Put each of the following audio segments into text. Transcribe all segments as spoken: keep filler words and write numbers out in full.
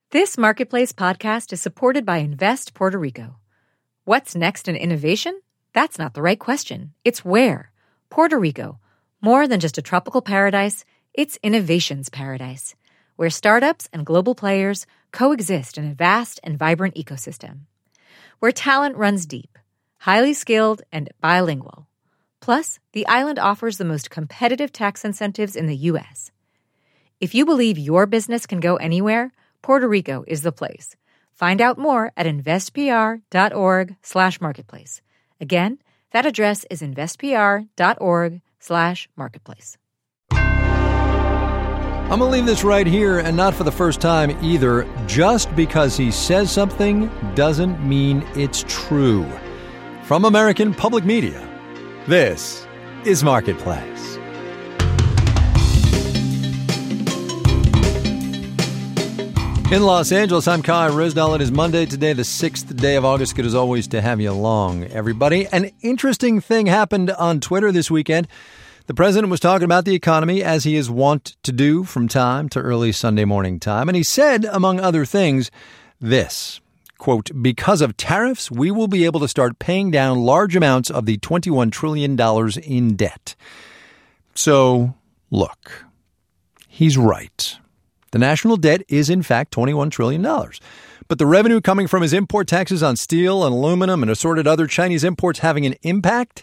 This Marketplace podcast is supported by Invest Puerto Rico. What's next in innovation? That's not the right question. It's where. Puerto Rico. More than just a tropical paradise, it's innovation's paradise, where startups and global players coexist in a vast and vibrant ecosystem. Where talent runs deep, highly skilled, and bilingual. Plus, the island offers the most competitive tax incentives in the U S. If you believe your business can go anywhere, Puerto Rico is the place. Find out more at investpr.org slash marketplace. Again, that address is investpr.org slash marketplace. I'm going to leave this right here, and not for the first time either. Just because he says something doesn't mean it's true. From American Public Media, this is Marketplace. In Los Angeles, I'm Kai Ryssdal. It is Monday today, the sixth day of August. Good as always to have you along, everybody. An interesting thing happened on Twitter this weekend. The president was talking about the economy, as he is wont to do from time to early Sunday morning time. And he said, among other things, this, quote, "Because of tariffs, we will be able to start paying down large amounts of the twenty-one trillion dollars in debt." So, look, he's right. The national debt is, in fact, twenty-one trillion dollars. But the revenue coming from his import taxes on steel and aluminum and assorted other Chinese imports having an impact?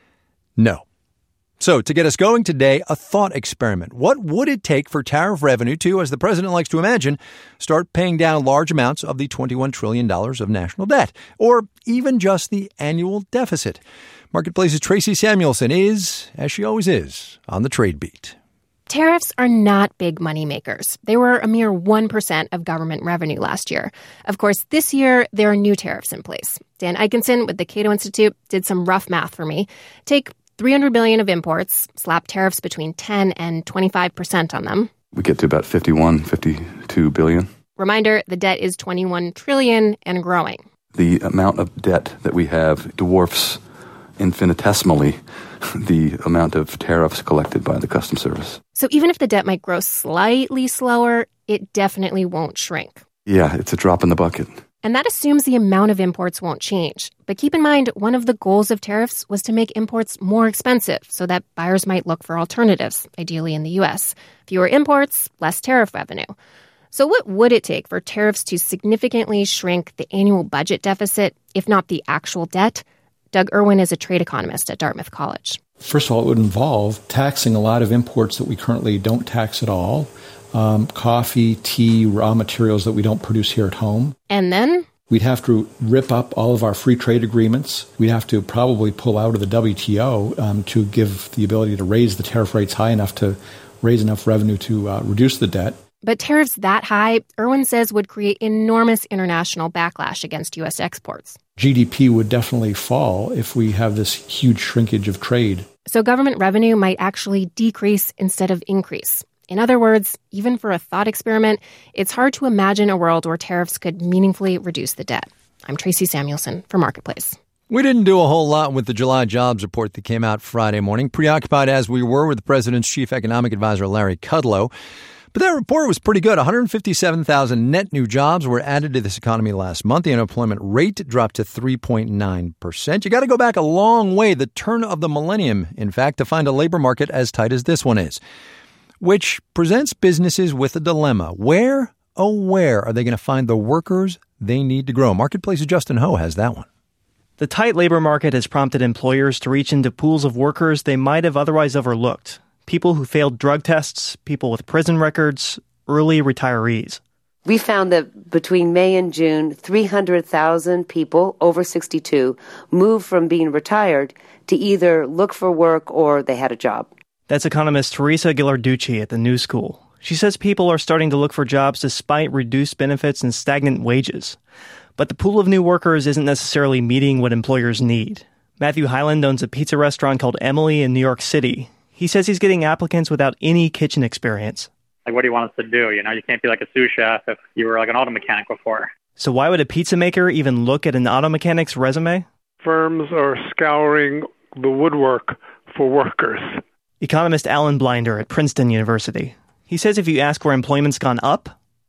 No. So, to get us going today, a thought experiment. What would it take for tariff revenue to, as the president likes to imagine, start paying down large amounts of the twenty-one trillion dollars of national debt? Or even just the annual deficit? Marketplace's Tracy Samuelson is, as she always is, on the trade beat. Tariffs are not big money makers. They were a mere one percent of government revenue last year. Of course, this year, there are new tariffs in place. Dan Ikenson with the Cato Institute did some rough math for me. Take three hundred billion dollars of imports, slap tariffs between ten and twenty-five percent on them. We get to about fifty-one, fifty-two billion. Reminder, the debt is twenty-one trillion dollars and growing. The amount of debt that we have dwarfs infinitesimally the amount of tariffs collected by the Customs Service. So even if the debt might grow slightly slower, it definitely won't shrink. Yeah, it's a drop in the bucket. And that assumes the amount of imports won't change. But keep in mind, one of the goals of tariffs was to make imports more expensive so that buyers might look for alternatives, ideally in the U S. Fewer imports, less tariff revenue. So what would it take for tariffs to significantly shrink the annual budget deficit, if not the actual debt? Doug Irwin is a trade economist at Dartmouth College. First of all, it would involve taxing a lot of imports that we currently don't tax at all. Um, coffee, tea, raw materials that we don't produce here at home. And then? We'd have to rip up all of our free trade agreements. We'd have to probably pull out of the W T O um, to give the ability to raise the tariff rates high enough to raise enough revenue to uh, reduce the debt. But tariffs that high, Irwin says, would create enormous international backlash against U S exports. G D P would definitely fall if we have this huge shrinkage of trade. So government revenue might actually decrease instead of increase. In other words, even for a thought experiment, it's hard to imagine a world where tariffs could meaningfully reduce the debt. I'm Tracy Samuelson for Marketplace. We didn't do a whole lot with the July jobs report that came out Friday morning, preoccupied as we were with the president's chief economic advisor, Larry Kudlow. But that report was pretty good. one hundred fifty-seven thousand net new jobs were added to this economy last month. The unemployment rate dropped to three point nine percent. You got to go back a long way, the turn of the millennium, in fact, to find a labor market as tight as this one is, which presents businesses with a dilemma. Where, oh, where are they going to find the workers they need to grow? Marketplace's Justin Ho has that one. The tight labor market has prompted employers to reach into pools of workers they might have otherwise overlooked. People who failed drug tests, people with prison records, early retirees. We found that between May and June, three hundred thousand people over sixty-two moved from being retired to either look for work or they had a job. That's economist Teresa Ghilarducci at the New School. She says people are starting to look for jobs despite reduced benefits and stagnant wages. But the pool of new workers isn't necessarily meeting what employers need. Matthew Hyland owns a pizza restaurant called Emily in New York City. He says he's getting applicants without any kitchen experience. Like, what do you want us to do? You know, you can't be like a sous chef if you were like an auto mechanic before. So why would a pizza maker even look at an auto mechanic's resume? Firms are scouring the woodwork for workers. Economist Alan Blinder at Princeton University. He says if you ask where employment's gone up,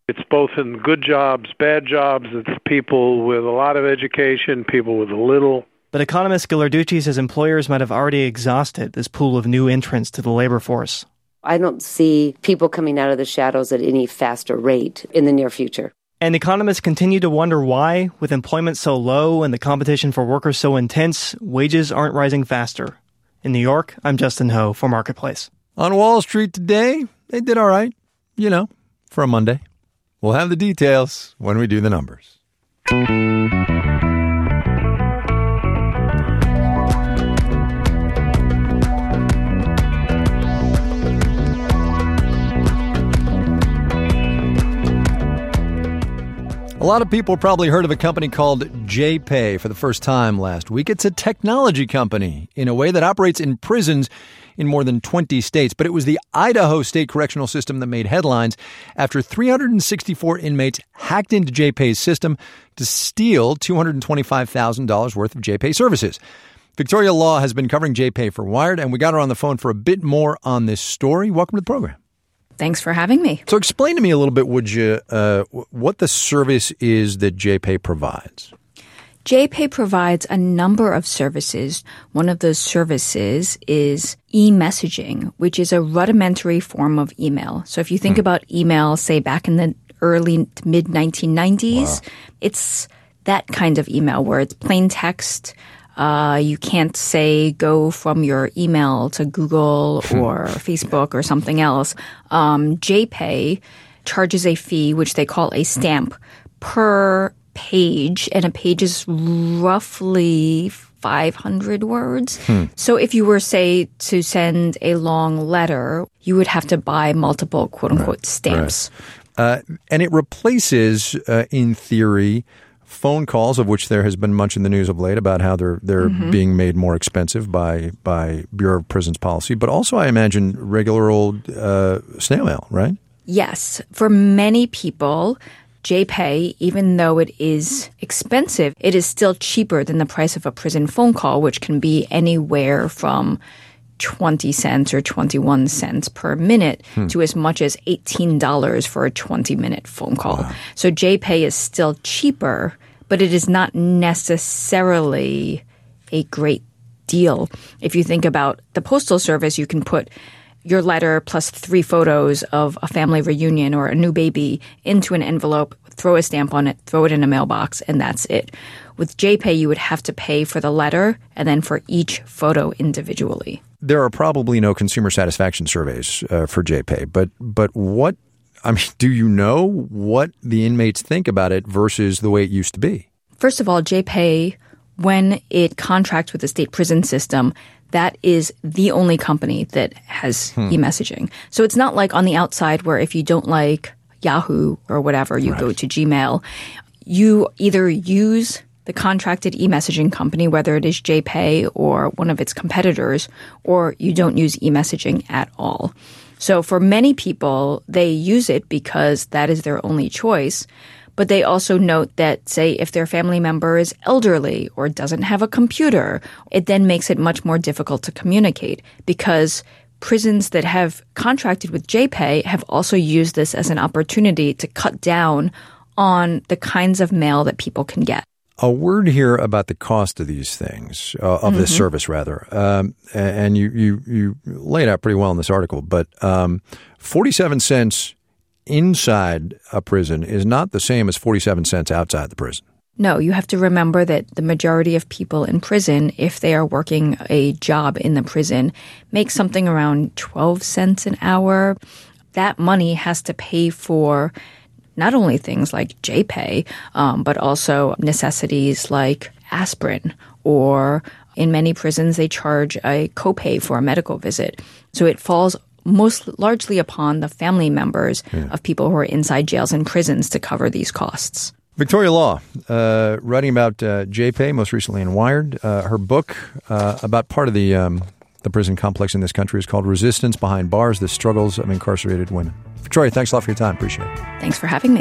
It's both in good jobs, bad jobs. It's people with a lot of education, people with a little. But economist Ghilarducci says employers might have already exhausted this pool of new entrants to the labor force. I don't see people coming out of the shadows at any faster rate in the near future. And economists continue to wonder why, with employment so low and the competition for workers so intense, wages aren't rising faster. In New York, I'm Justin Ho for Marketplace. On Wall Street today, they did all right, you know, for a Monday. We'll have the details when we do the numbers. A lot of people probably heard of a company called J-Pay for the first time last week. It's a technology company in a way that operates in prisons in more than twenty states. But it was the Idaho State Correctional System that made headlines after three hundred sixty-four inmates hacked into J-Pay's system to steal two hundred twenty-five thousand dollars worth of J-Pay services. Victoria Law has been covering J-Pay for Wired, and we got her on the phone for a bit more on this story. Welcome to the program. Thanks for having me. So explain to me a little bit, would you, uh, what the service is that J-Pay provides? J-Pay provides a number of services. One of those services is e-messaging, which is a rudimentary form of email. So if you think hmm. about email, say back in the early to mid nineteen nineties, wow. It's that kind of email where it's plain text. Uh, you can't say go from your email to Google or Facebook or something else. Um, J-Pay charges a fee, which they call a stamp, per page, and a page is roughly five hundred words. Hmm. So if you were, say, to send a long letter, you would have to buy multiple quote-unquote right. stamps. Right. Uh, and it replaces, uh, in theory, phone calls, of which there has been much in the news of late about how they're they're mm-hmm. being made more expensive by by Bureau of Prisons policy, but also I imagine regular old uh, snail mail, right? Yes. For many people, J-Pay, even though it is expensive, it is still cheaper than the price of a prison phone call, which can be anywhere from twenty cents or twenty-one cents per minute hmm. to as much as eighteen dollars for a twenty-minute phone call. Wow. So J-Pay is still cheaper, but it is not necessarily a great deal. If you think about the Postal Service, you can put your letter plus three photos of a family reunion or a new baby into an envelope, throw a stamp on it, throw it in a mailbox, and that's it. With J-Pay, you would have to pay for the letter and then for each photo individually. There are probably no consumer satisfaction surveys uh, for J-Pay, but but what, I mean, do you know what the inmates think about it versus the way it used to be? First of all, J-Pay, when it contracts with the state prison system, that is the only company that has hmm. e-messaging. So it's not like on the outside where if you don't like Yahoo or whatever, you right. go to Gmail. You either use the contracted e-messaging company, whether it is J-Pay or one of its competitors, or you don't use e-messaging at all. So for many people, they use it because that is their only choice. But they also note that, say, if their family member is elderly or doesn't have a computer, it then makes it much more difficult to communicate because prisons that have contracted with J-Pay have also used this as an opportunity to cut down on the kinds of mail that people can get. A word here about the cost of these things, uh, of mm-hmm. this service, rather. Um, and you, you, you laid out pretty well in this article, but um, forty-seven cents inside a prison is not the same as forty-seven cents outside the prison. No, you have to remember that the majority of people in prison, if they are working a job in the prison, make something around twelve cents an hour. That money has to pay for not only things like J-Pay, um, but also necessities like aspirin, or in many prisons, they charge a copay for a medical visit. So it falls most largely upon the family members yeah. of people who are inside jails and prisons to cover these costs. Victoria Law, uh, writing about uh, J-Pay, most recently in Wired. Uh, her book uh, about part of the um, the prison complex in this country is called Resistance Behind Bars, The Struggles of Incarcerated Women. Victoria, thanks a lot for your time. Appreciate it. Thanks for having me.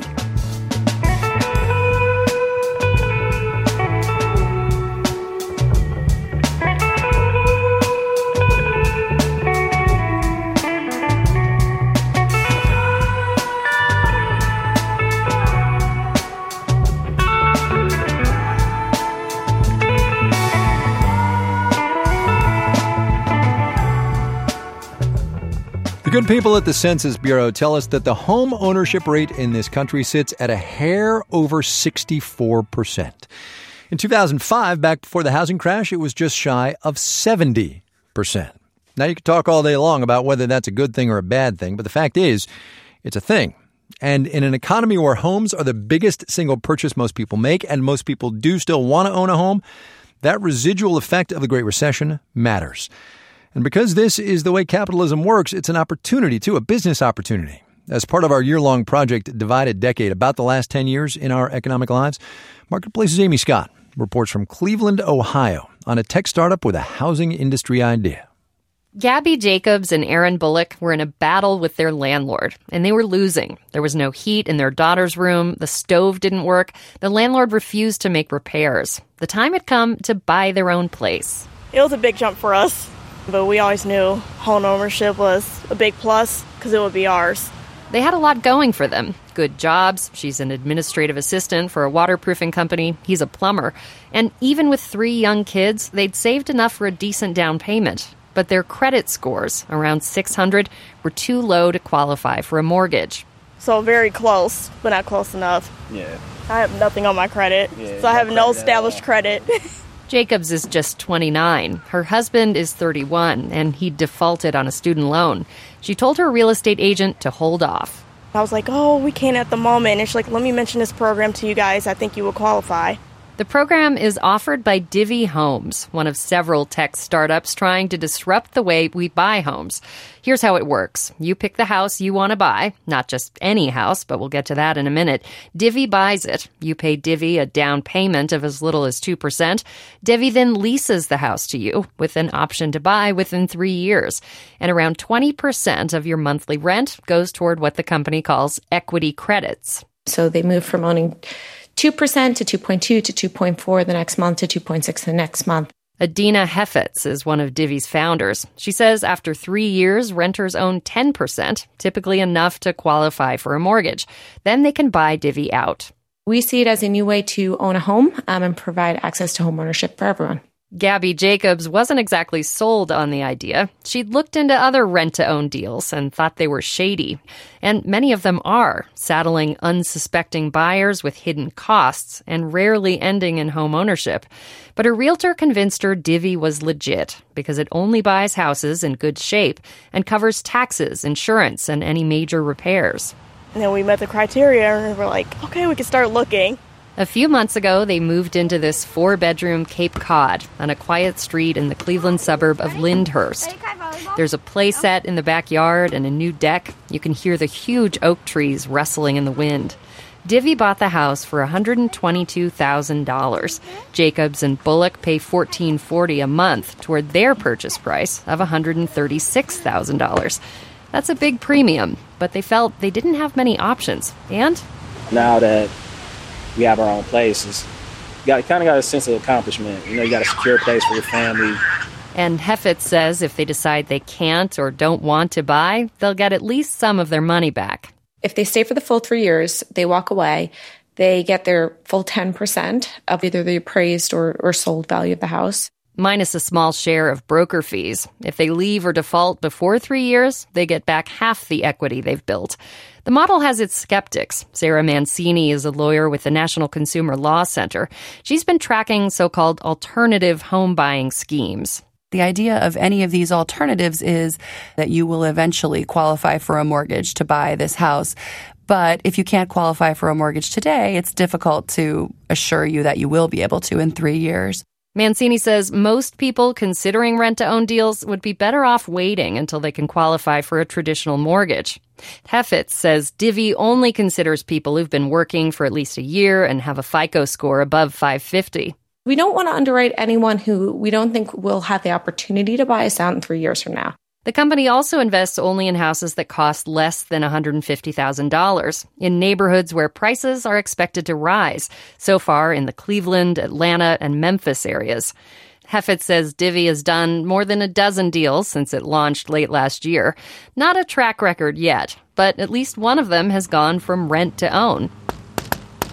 good people at the Census Bureau tell us that the home ownership rate in this country sits at a hair over sixty-four percent. In two thousand five, back before the housing crash, it was just shy of seventy percent. Now, you can talk all day long about whether that's a good thing or a bad thing, but the fact is, it's a thing. And in an economy where homes are the biggest single purchase most people make, and most people do still want to own a home, that residual effect of the Great Recession matters. And because this is the way capitalism works, it's an opportunity, too, a business opportunity. As part of our year-long project, Divided Decade, about the last ten years in our economic lives, Marketplace's Amy Scott reports from Cleveland, Ohio, on a tech startup with a housing industry idea. Gabby Jacobs and Aaron Bullock were in a battle with their landlord, and they were losing. There was no heat in their daughter's room. The stove didn't work. The landlord refused to make repairs. The time had come to buy their own place. It was a big jump for us, but we always knew home ownership was a big plus because it would be ours. They had a lot going for them. Good jobs. She's an administrative assistant for a waterproofing company. He's a plumber. And even with three young kids, they'd saved enough for a decent down payment. But their credit scores, around six hundred, were too low to qualify for a mortgage. So very close, but not close enough. Yeah. I have nothing on my credit, yeah, so I have no established credit. Jacobs is just twenty-nine. Her husband is thirty-one, and he defaulted on a student loan. She told her real estate agent to hold off. I was like, oh, we can't at the moment. And she's like, let me mention this program to you guys. I think you will qualify. The program is offered by Divvy Homes, one of several tech startups trying to disrupt the way we buy homes. Here's how it works. You pick the house you want to buy, not just any house, but we'll get to that in a minute. Divvy buys it. You pay Divvy a down payment of as little as two percent. Divvy then leases the house to you with an option to buy within three years. And around twenty percent of your monthly rent goes toward what the company calls equity credits. So they move from owning two percent to two point two to two point four the next month to two point six the next month. Adina Heffetz is one of Divvy's founders. She says after three years, renters own ten percent, typically enough to qualify for a mortgage. Then they can buy Divvy out. We see it as a new way to own a home um, and provide access to home ownership for everyone. Gabby Jacobs wasn't exactly sold on the idea. She'd looked into other rent-to-own deals and thought they were shady. And many of them are, saddling unsuspecting buyers with hidden costs and rarely ending in home ownership. But her realtor convinced her Divvy was legit because it only buys houses in good shape and covers taxes, insurance, and any major repairs. And then we met the criteria and we're like, okay, we can start looking. A few months ago, they moved into this four-bedroom Cape Cod on a quiet street in the Cleveland suburb of Lyndhurst. There's a play set in the backyard and a new deck. You can hear the huge oak trees rustling in the wind. Divvy bought the house for one hundred twenty-two thousand dollars. Jacobs and Bullock pay fourteen forty a month toward their purchase price of one hundred thirty-six thousand dollars. That's a big premium, but they felt they didn't have many options. And now that we have our own places, you got kind of got a sense of accomplishment. You know, you got a secure place for your family. And Heffetz says if they decide they can't or don't want to buy, they'll get at least some of their money back. If they stay for the full three years, they walk away, they get their full ten percent of either the appraised or, or sold value of the house. Minus a small share of broker fees. If they leave or default before three years, they get back half the equity they've built. The model has its skeptics. Sarah Mancini is a lawyer with the National Consumer Law Center. She's been tracking so-called alternative home buying schemes. The idea of any of these alternatives is that you will eventually qualify for a mortgage to buy this house. But if you can't qualify for a mortgage today, it's difficult to assure you that you will be able to in three years. Mancini says most people considering rent-to-own deals would be better off waiting until they can qualify for a traditional mortgage. Heffetz says Divvy only considers people who've been working for at least a year and have a FICO score above five fifty. We don't want to underwrite anyone who we don't think will have the opportunity to buy us out in three years from now. The company also invests only in houses that cost less than one hundred fifty thousand dollars, in neighborhoods where prices are expected to rise, so far in the Cleveland, Atlanta, and Memphis areas. Heffetz says Divvy has done more than a dozen deals since it launched late last year. Not a track record yet, but at least one of them has gone from rent to own.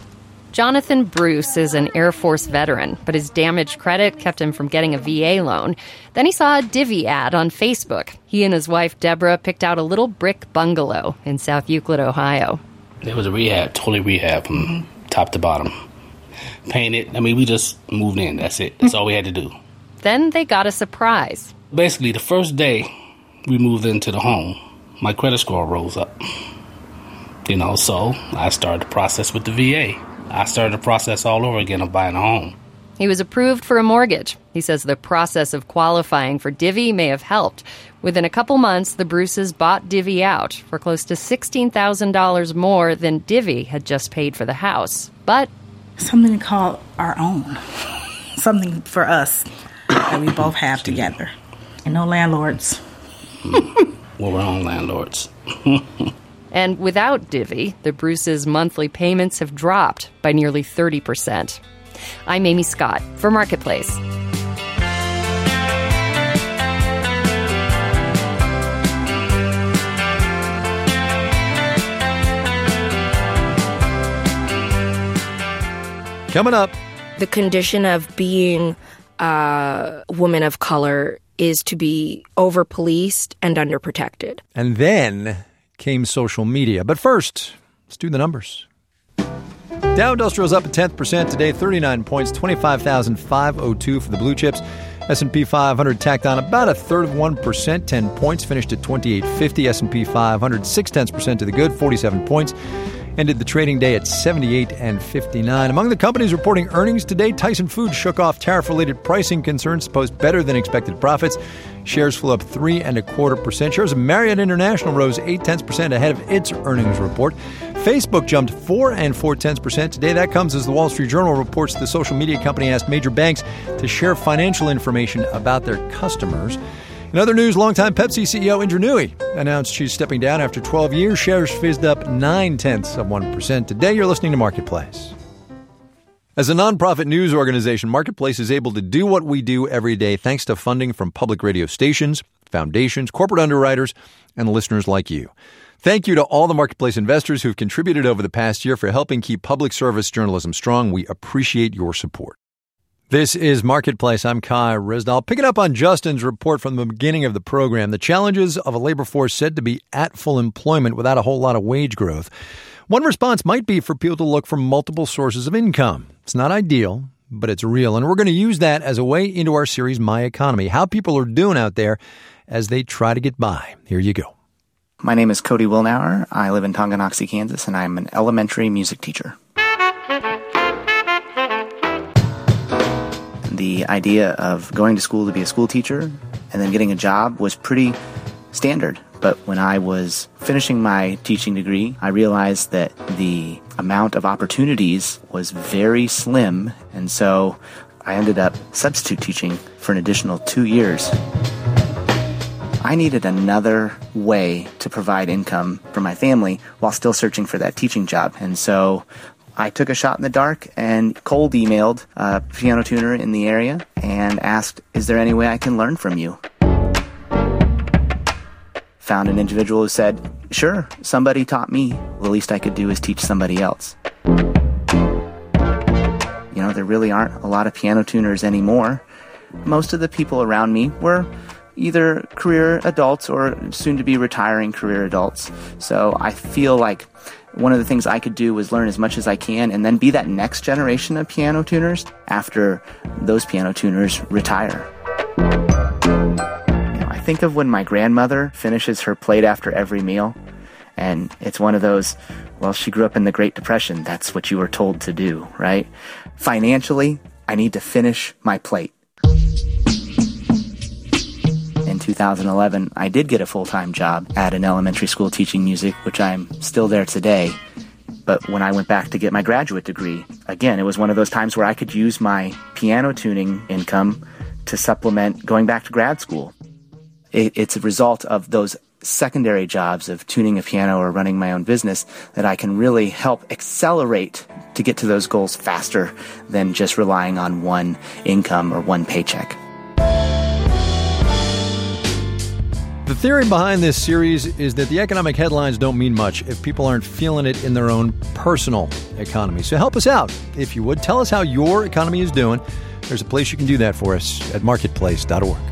Jonathan Bruce is an Air Force veteran, but his damaged credit kept him from getting a V A loan. Then he saw a Divvy ad on Facebook. He and his wife, Deborah, picked out a little brick bungalow in South Euclid, Ohio. It was a rehab, totally rehab from mm-hmm. top to bottom. Painted. I mean, we just moved in. That's it. That's all we had to do. Then they got a surprise. Basically, the first day we moved into the home, my credit score rose up. You know, so I started the process with the V A. I started the process all over again of buying a home. He was approved for a mortgage. He says the process of qualifying for Divvy may have helped. Within a couple months, the Bruces bought Divvy out for close to sixteen thousand dollars more than Divvy had just paid for the house. But something called our own. Something for us that we both have together. And no landlords. mm. Well, we're own landlords. And without Divvy, the Bruces' monthly payments have dropped by nearly thirty percent. I'm Amy Scott for Marketplace. Coming up. The condition of being a woman of color is to be over-policed and underprotected. And then came social media. But first, let's do the numbers. Dow Industrial's up a tenth percent today, thirty-nine points, twenty-five thousand five hundred two for the blue chips. S and P five hundred tacked on about a third of one percent, ten points, finished at twenty-eight fifty. S and P five hundred, six tenths percent to the good, forty-seven points. Ended the trading day at seventy-eight and fifty-nine. Among the companies reporting earnings today, Tyson Foods shook off tariff-related pricing concerns to post better than expected profits. Shares flew up three and a quarter percent. Shares of Marriott International rose eight tenths percent ahead of its earnings report. Facebook jumped four and four tenths percent today. That comes as the Wall Street Journal reports the social media company asked major banks to share financial information about their customers. In other news, longtime Pepsi C E O Indra Nooyi announced she's stepping down after twelve years. Shares fizzed up nine tenths of one percent today. You're listening to Marketplace. As a nonprofit news organization, Marketplace is able to do what we do every day thanks to funding from public radio stations, foundations, corporate underwriters, and listeners like you. Thank you to all the Marketplace investors who've contributed over the past year for helping keep public service journalism strong. We appreciate your support. This is Marketplace. I'm Kai Ryssdal. Picking up on Justin's report from the beginning of the program, the challenges of a labor force said to be at full employment without a whole lot of wage growth. One response might be for people to look for multiple sources of income. It's not ideal, but it's real. And we're going to use that as a way into our series, My Economy, how people are doing out there as they try to get by. Here you go. My name is Cody Wilnauer. I live in Tonganoxie, Kansas, and I'm an elementary music teacher. The idea of going to school to be a school teacher and then getting a job was pretty standard. But when I was finishing my teaching degree, I realized that the amount of opportunities was very slim. And so I ended up substitute teaching for an additional two years. I needed another way to provide income for my family while still searching for that teaching job. And so I took a shot in the dark and cold emailed a piano tuner in the area and asked, is there any way I can learn from you? Found an individual who said, sure, somebody taught me. The least I could do is teach somebody else. You know, there really aren't a lot of piano tuners anymore. Most of the people around me were either career adults or soon-to-be retiring career adults. So I feel like one of the things I could do was learn as much as I can and then be that next generation of piano tuners after those piano tuners retire. You know, I think of when my grandmother finishes her plate after every meal, and it's one of those, well, she grew up in the Great Depression. That's what you were told to do, right? Financially, I need to finish my plate. In two thousand eleven, I did get a full-time job at an elementary school teaching music, which I'm still there today. But when I went back to get my graduate degree, again, it was one of those times where I could use my piano tuning income to supplement going back to grad school. It, it's a result of those secondary jobs of tuning a piano or running my own business that I can really help accelerate to get to those goals faster than just relying on one income or one paycheck. The theory behind this series is that the economic headlines don't mean much if people aren't feeling it in their own personal economy. So help us out, if you would. Tell us how your economy is doing. There's a place you can do that for us at marketplace dot org.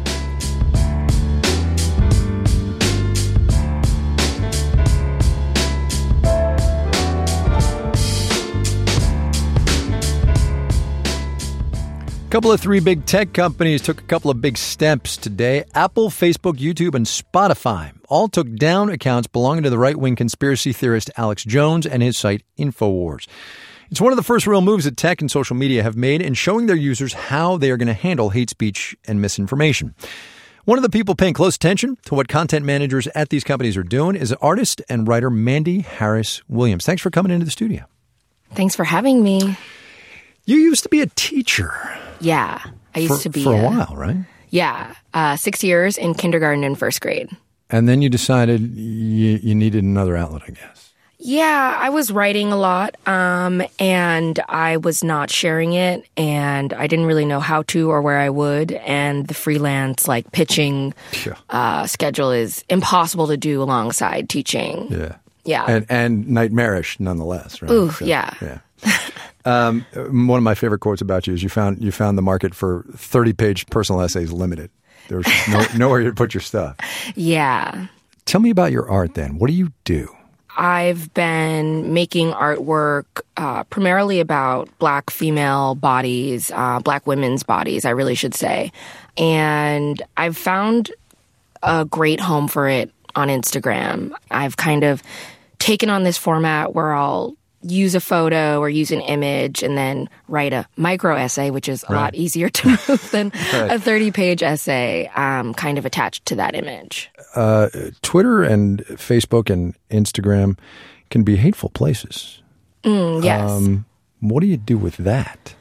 A couple of three big tech companies took a couple of big steps today. Apple, Facebook, YouTube, and Spotify all took down accounts belonging to the right-wing conspiracy theorist Alex Jones and his site InfoWars. It's one of the first real moves that tech and social media have made in showing their users how they are going to handle hate speech and misinformation. One of the people paying close attention to what content managers at these companies are doing is artist and writer Mandy Harris Williams. Thanks for coming into the studio. Thanks for having me. You used to be a teacher. Yeah, I used for, to be. For a uh, while, right? Yeah, uh, six years in kindergarten and first grade. And then you decided you, you needed another outlet, I guess. Yeah, I was writing a lot, um, and I was not sharing it, and I didn't really know how to or where I would, and the freelance, like, pitching uh, schedule is impossible to do alongside teaching. Yeah. Yeah. And, and nightmarish, nonetheless, right? Ooh, So, yeah. Yeah. Um, one of my favorite quotes about you is you found you found the market for thirty-page personal essays limited. There was no, nowhere to put your stuff. Yeah. Tell me about your art then. What do you do? I've been making artwork uh, primarily about Black female bodies, uh, Black women's bodies, I really should say. And I've found a great home for it on Instagram. I've kind of taken on this format where I'll use a photo or use an image and then write a micro essay, which is a Right. lot easier to move than Right. a thirty-page essay um, kind of attached to that image. Uh, Twitter and Facebook and Instagram can be hateful places. Mm, yes. Um, what do you do with that?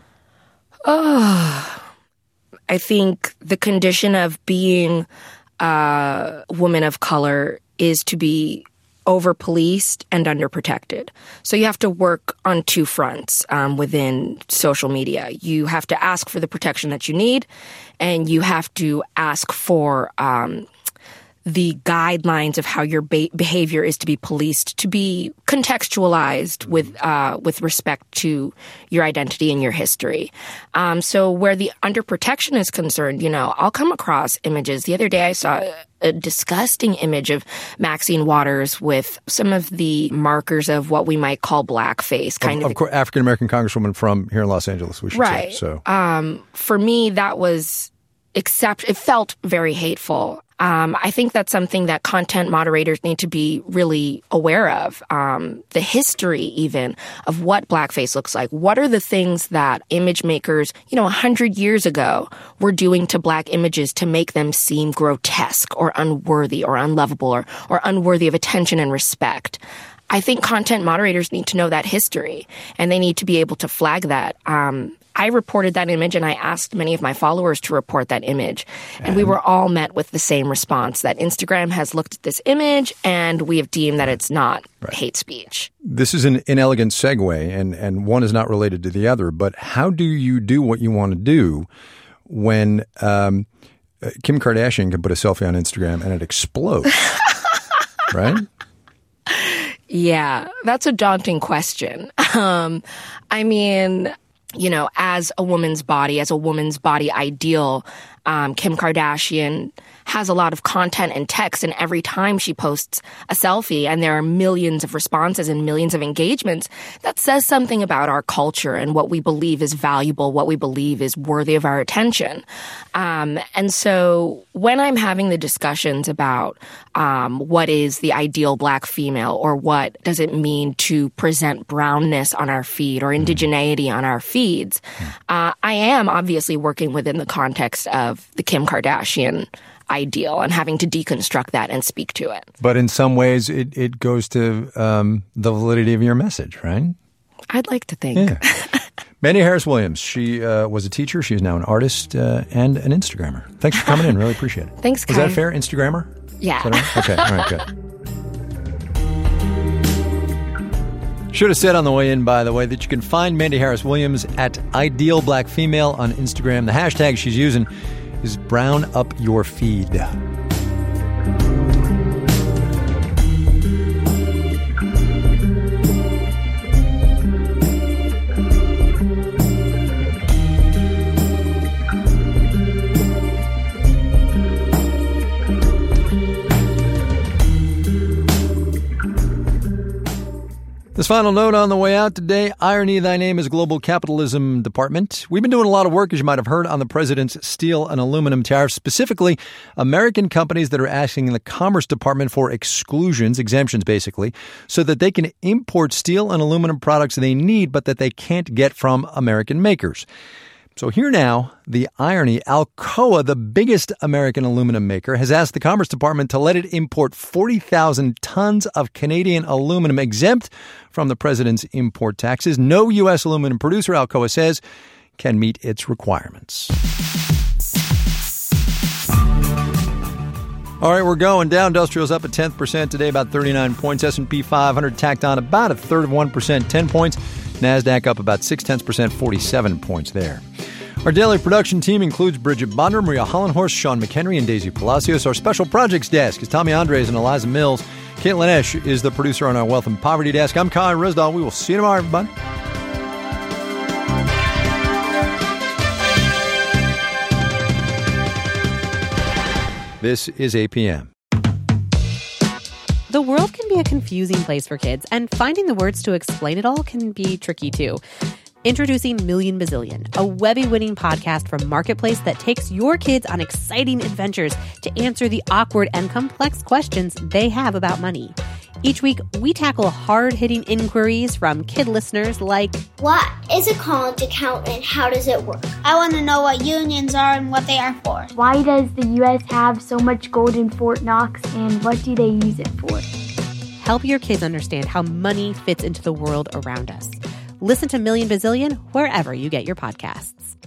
Oh, I think the condition of being a woman of color is to be over-policed and underprotected. So you have to work on two fronts um, within social media. You have to ask for the protection that you need, and you have to ask for um, the guidelines of how your ba- behavior is to be policed to be contextualized with uh, with respect to your identity and your history. Um, so where the underprotection is concerned, you know, I'll come across images. The other day I saw a disgusting image of Maxine Waters with some of the markers of what we might call blackface. Kind of, of, of course, African-American congresswoman from here in Los Angeles, we should right. say. So. Um, for me, that was except it felt very hateful. Um, I think that's something that content moderators need to be really aware of. Um, the history, even, of what blackface looks like. What are the things that image makers, you know, a hundred years ago were doing to black images to make them seem grotesque or unworthy or unlovable or, or unworthy of attention and respect? I think content moderators need to know that history, and they need to be able to flag that. Um, I reported that image, and I asked many of my followers to report that image. And we were all met with the same response, that Instagram has looked at this image, and we have deemed that it's not right. hate speech. This is an inelegant segue, and, and one is not related to the other. But how do you do what you want to do when um, Kim Kardashian can put a selfie on Instagram and it explodes, right? Yeah, that's a daunting question. Um, I mean, you know, as a woman's body, as a woman's body ideal, um, Kim Kardashian has a lot of content and text, and every time she posts a selfie and there are millions of responses and millions of engagements, that says something about our culture and what we believe is valuable, what we believe is worthy of our attention. Um, and so when I'm having the discussions about um, what is the ideal black female, or what does it mean to present brownness on our feed or indigeneity on our feeds, uh, I am obviously working within the context of the Kim Kardashian ideal and having to deconstruct that and speak to it. But in some ways, it, it goes to um, the validity of your message, right? I'd like to think. Yeah. Mandy Harris Williams, she uh, was a teacher. She is now an artist uh, and an Instagrammer. Thanks for coming in. Really appreciate it. Thanks, Kai. Is that fair? Instagrammer? Yeah. Is that right? Okay. All right, good. Should have said on the way in, by the way, that you can find Mandy Harris Williams at Ideal Black Female on Instagram. The hashtag she's using is Brown Up Your Feed. This final note on the way out today, irony thy name is Global Capitalism Department. We've been doing a lot of work, as you might have heard, on the president's steel and aluminum tariffs, specifically American companies that are asking the Commerce Department for exclusions, exemptions basically, so that they can import steel and aluminum products they need but that they can't get from American makers. So here now, the irony. Alcoa, the biggest American aluminum maker, has asked the Commerce Department to let it import forty thousand tons of Canadian aluminum exempt from the president's import taxes. No U S aluminum producer, Alcoa says, can meet its requirements. All right, we're going. Dow Industrial's up a tenth percent today, about thirty-nine points. S and P five hundred tacked on about a third of one percent, ten points. NASDAQ up about six tenths percent, forty-seven points there. Our daily production team includes Bridget Bonder, Maria Hollenhorst, Sean McHenry, and Daisy Palacios. Our special projects desk is Tommy Andres and Eliza Mills. Caitlin Esch is the producer on our Wealth and Poverty desk. I'm Kai Risdahl. We will see you tomorrow, everybody. This is A P M. The world can be a confusing place for kids, and finding the words to explain it all can be tricky too. Introducing Million Bazillion, a Webby-winning podcast from Marketplace that takes your kids on exciting adventures to answer the awkward and complex questions they have about money. Each week, we tackle hard-hitting inquiries from kid listeners like, what is a college account and how does it work? I want to know what unions are and what they are for. Why does the U S have so much gold in Fort Knox and what do they use it for? Help your kids understand how money fits into the world around us. Listen to Million Bazillion wherever you get your podcasts.